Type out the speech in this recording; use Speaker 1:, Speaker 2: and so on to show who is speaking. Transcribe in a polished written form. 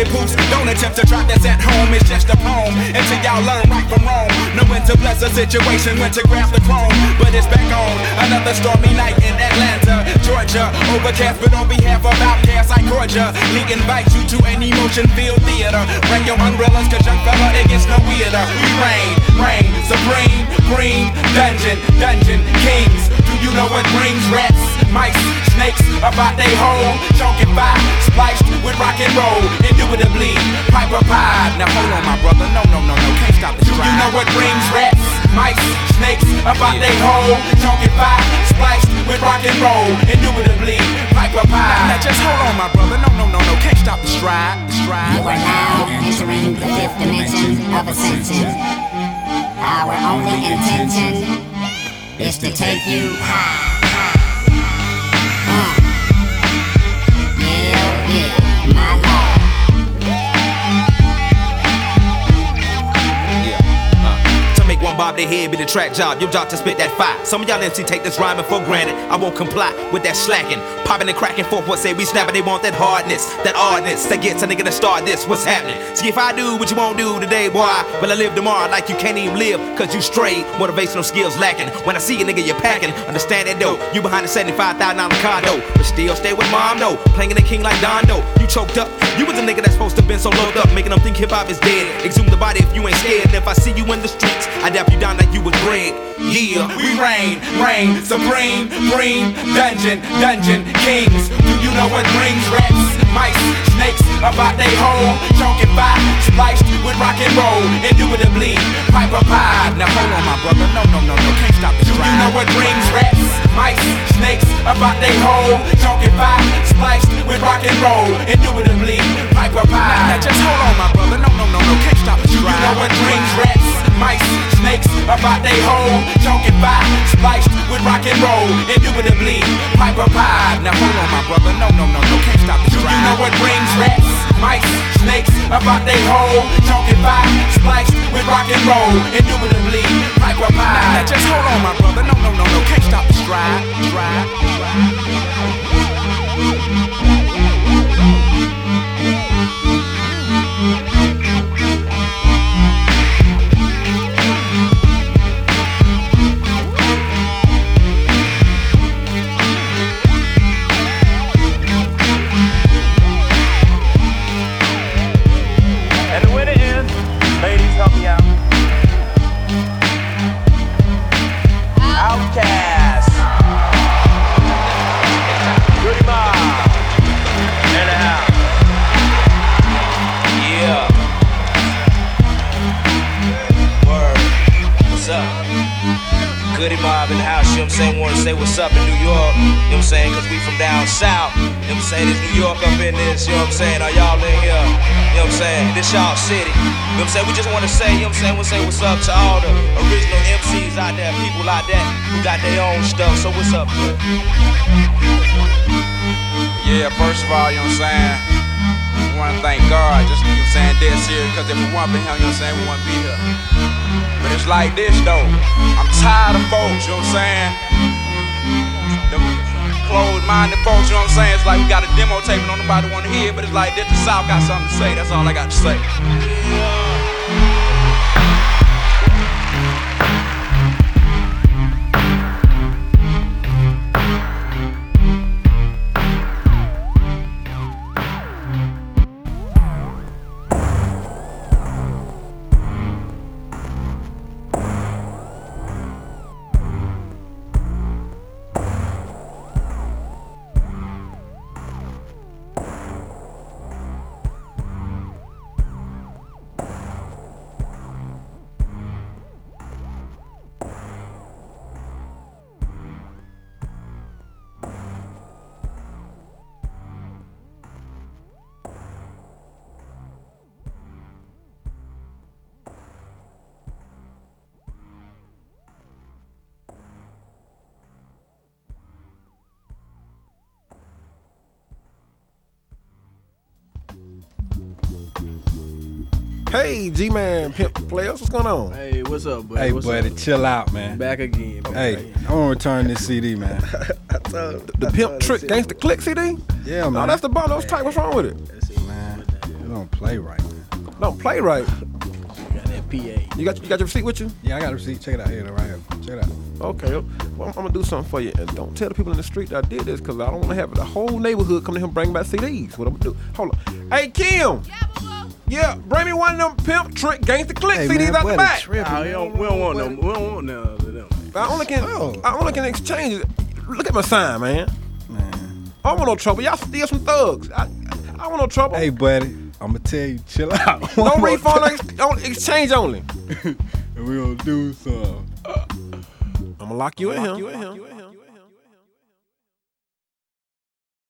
Speaker 1: poops. Don't attempt to try this at home, it's just a poem. Until y'all learn right from wrong. Know when to bless a situation, when to grab the chrome. But it's back on another stormy night in Atlanta, Georgia. Overcast, but on behalf of outcasts, I Georgia. Lee invites you to an emotion-filled theater. Bring your umbrellas, cause young fella, it gets no weirder. We reign, supreme, green, dungeon, kings. Do you know what brings rats, mice, snakes about they hole? Chunkin' by, spliced with rock and roll, indubitably, Piper Pie. Now hold on, my brother, no, can't stop the stride. Do you know what brings rats, mice, snakes about they hole? Chunkin' by, spliced with rock and roll, indubitably, Piper Pie. Now just hold on, my brother, no, can't stop the stride.
Speaker 2: You are now entering the fifth dimension of ascension. Our only intention is to take you high. Yeah, my lord.
Speaker 3: To make one bob their head be the track job, your job to spit that fire. Some of y'all MC take this rhyming for granted. I won't comply with that slacking. Popping and cracking forth what say we snapping. They want that hardness, that oddness that gets a nigga to start this. What's happening? See if I do what you won't do today, boy, will I live tomorrow like you can't even live? Cause you strayed, motivational skills lacking. When I see a nigga, you're packing. Understand that though, you behind the $75,000 car though, but still stay with mom though. Playing the king like Don though. You choked up. You was a nigga that's supposed to been so loaded up, making them think hip hop is dead. Exhume the body if you ain't scared. And if I see you in the streets, I dap you down like you was bread. Yeah, we reign, supreme, green, dungeon, kings. Do you know what brings rats, mice, snakes about they hole? Chunkin' by, spliced with rock and roll, indubitably, Piper Pie. Now hold on, my brother, no, can't stop the stride. Do you know what brings rats, mice, snakes about they hole? Chunkin' by, spliced with rock and roll, indubitably, Piper Pie. Now just hold on, my brother, no, can't stop the stride. Do you know what brings rats, mice, snakes about they hole? Chunkin' by, spliced with rock and roll, indubitably, Piper Pie. Now hold on, my brother, no, can't stop the stride. Do you know what brings rats, mice, snakes about they hole? Chunkin' by, spliced with rock and roll, indubitably, Piper Pie. Now just hold on, my brother, no, can't stop the stride.
Speaker 4: Help me out. Outcast. Goody Mob. In the house. Yeah. Word. What's up? Goody Mob in the house, you know what I'm saying? Wanna say what's up in New York, you know what I'm saying? Cause we from down south, you know what I'm saying? There's New York up in this, you know what I'm saying? Are y'all in here? You know what I'm saying? This y'all city. You know what I'm saying? We just want to say, you know what I'm saying? We'll say what's up to all the original MCs out there, people out there who got their own stuff. So what's up, bro?
Speaker 5: Yeah, first of all, you know what I'm saying? We want to thank God, just, you know what I'm saying, dead serious, because if we weren't been here, you know what I'm saying, we wouldn't be here. But it's like this, though. I'm tired of folks, you know what I'm saying? Them closed-minded folks, you know what I'm saying? It's like we got a demo tape and don't nobody want to hear it, but it's like this, the South got something to say. That's all I got to say.
Speaker 6: Hey, G-Man, Pimp Players, what's going on?
Speaker 7: Hey, what's up, buddy?
Speaker 8: Hey,
Speaker 7: what's
Speaker 8: buddy,
Speaker 7: up?
Speaker 8: chill out, man.
Speaker 7: Back again.
Speaker 8: Hey, I want to return this CD, man.
Speaker 6: The Pimp Trick Gangsta Click CD?
Speaker 8: Yeah, man.
Speaker 6: No, that's the bomb. That was tight. What's wrong with it?
Speaker 8: Man, you know don't play right, man.
Speaker 6: Don't play right.
Speaker 7: Got that PA.
Speaker 6: You got your receipt with you?
Speaker 8: Yeah, I got a receipt. Check it out. Here, right here. Check it out.
Speaker 6: Okay. Well, I'm gonna do something for you, and don't tell the people in the street that I did this, cause I don't want to have the whole neighborhood come to him bring back CDs. What I'm gonna do? Hold on. Hey Kim. Yeah, bring me one of them Pimp Trick Gangsta Click
Speaker 8: Hey,
Speaker 6: CDs
Speaker 8: man,
Speaker 6: out the
Speaker 8: what a
Speaker 6: back.
Speaker 8: trip,
Speaker 7: Nah,
Speaker 8: man.
Speaker 7: we don't want them. We don't want none of them.
Speaker 6: I only can exchange it. Look at my sign, man.
Speaker 8: Man.
Speaker 6: I don't want no trouble. Y'all steal some thugs. I don't want no trouble.
Speaker 8: Hey, buddy, I'm gonna tell you, chill out.
Speaker 6: No refund, on exchange only.
Speaker 8: And we gonna do some.
Speaker 6: I'm gonna lock you in here.